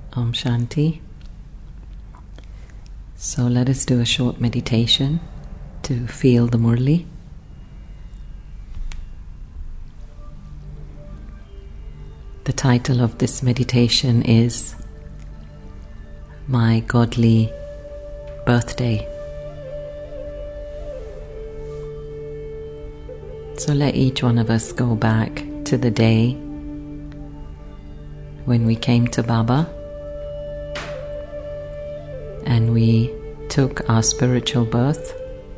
Om Shanti. So let us do a short meditation to feel the Murli. The title of this meditation is My Godly Birthday. So let each one of us go back to the day when we came to Baba and we took our spiritual birth.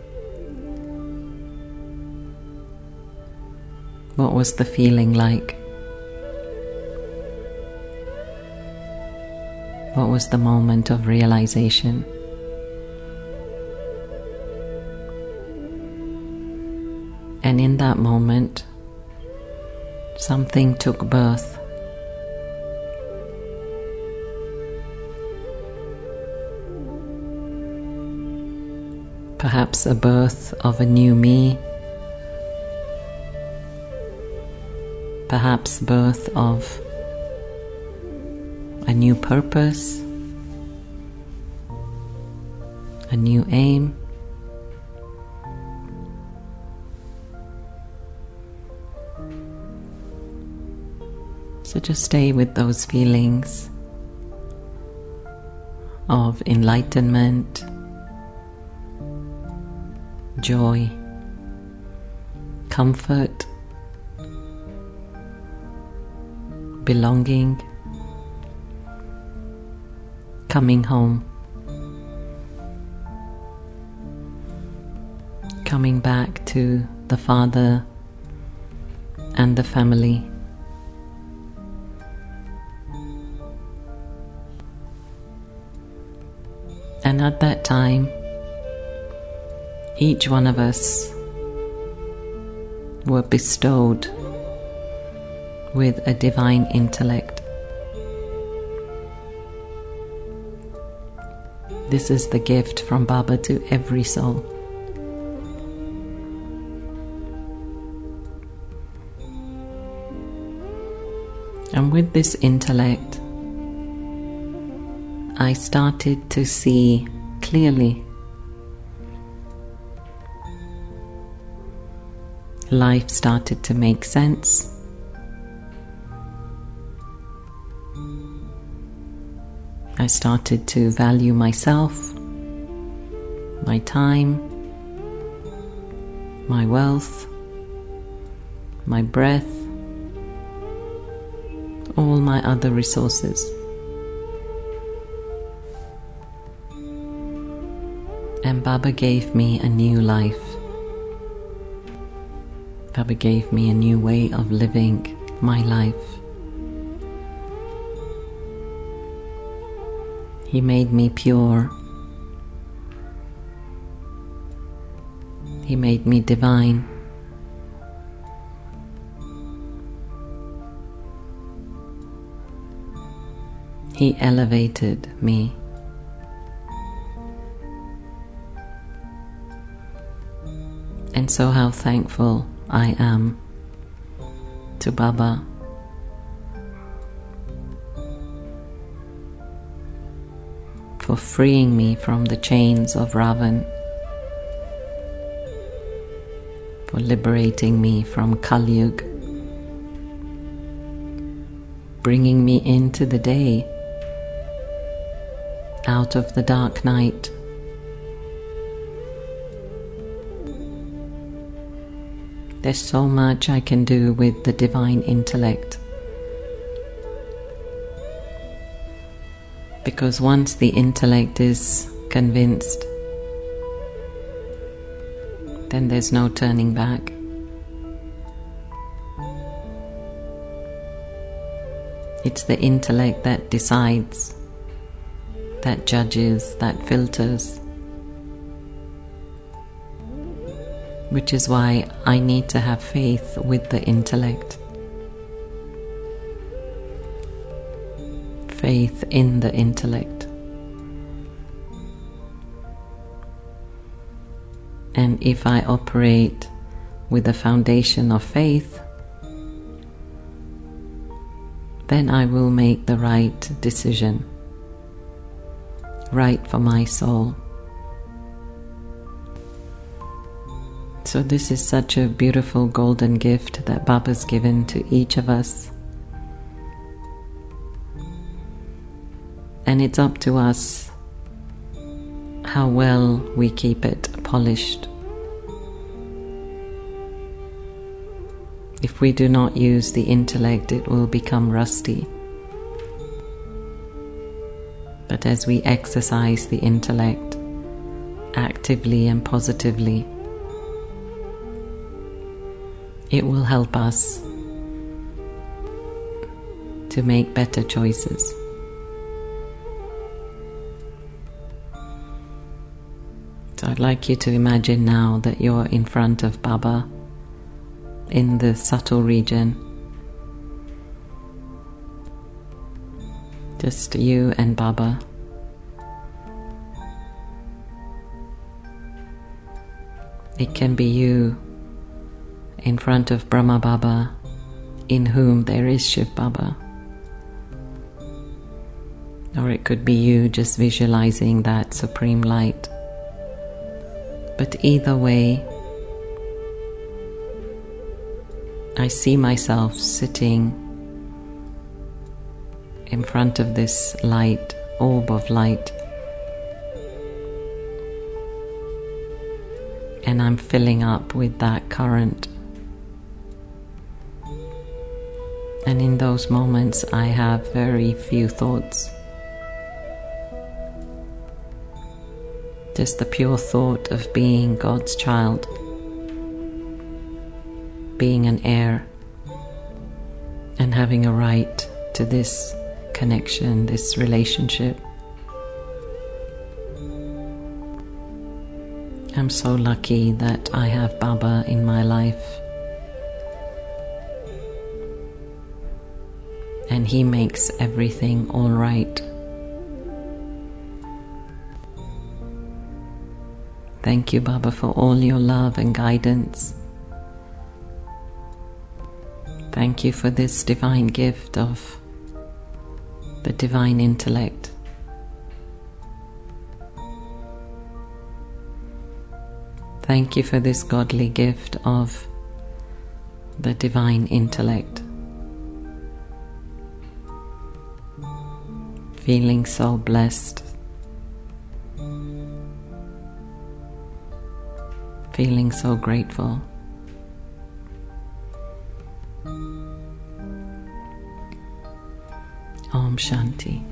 What was the feeling like? What was the moment of realization? And in that moment, something took birth. Perhaps a birth of a new me, perhaps birth of a new purpose, a new aim. So just stay with those feelings of enlightenment, joy, comfort, belonging, coming home, coming back to the Father and the family. And at that time, each one of us were bestowed with a divine intellect. This is the gift from Baba to every soul. And with this intellect, I started to see clearly. Life started to make sense. I started to value myself, my time, my wealth, my breath, all my other resources. And Baba gave me a new life. Baba gave me a new way of living my life. He made me pure. He made me divine. He elevated me. And so how thankful I am to Baba for freeing me from the chains of Ravan, for liberating me from Kali Yuga, bringing me into the day, out of the dark night. There's so much I can do with the divine intellect. Because once the intellect is convinced, then there's no turning back. It's the intellect that decides, that judges, that filters. Which is why I need to have faith with the intellect. Faith in the intellect. And if I operate with the foundation of faith, then I will make the right decision. right for my soul. So this is such a beautiful golden gift that Baba's given to each of us. And it's up to us how well we keep it polished. If we do not use the intellect, it will become rusty. But as we exercise the intellect actively and positively, it will help us to make better choices. So I'd like you to imagine now that you're in front of Baba in the subtle region. Just you and Baba. It can be you in front of Brahma Baba, in whom there is Shiv Baba. Or it could be you just visualizing that supreme light. But either way, I see myself sitting in front of this light, orb of light, and I'm filling up with that current. And in those moments I have very few thoughts. Just the pure thought of being God's child, being an heir, and having a right to this connection, this relationship. I'm so lucky that I have Baba in my life. And he makes everything all right. Thank you, Baba, for all your love and guidance. Thank you for this divine gift of the divine intellect. Thank you for this godly gift of the divine intellect. Feeling so blessed, feeling so grateful. Om Shanti.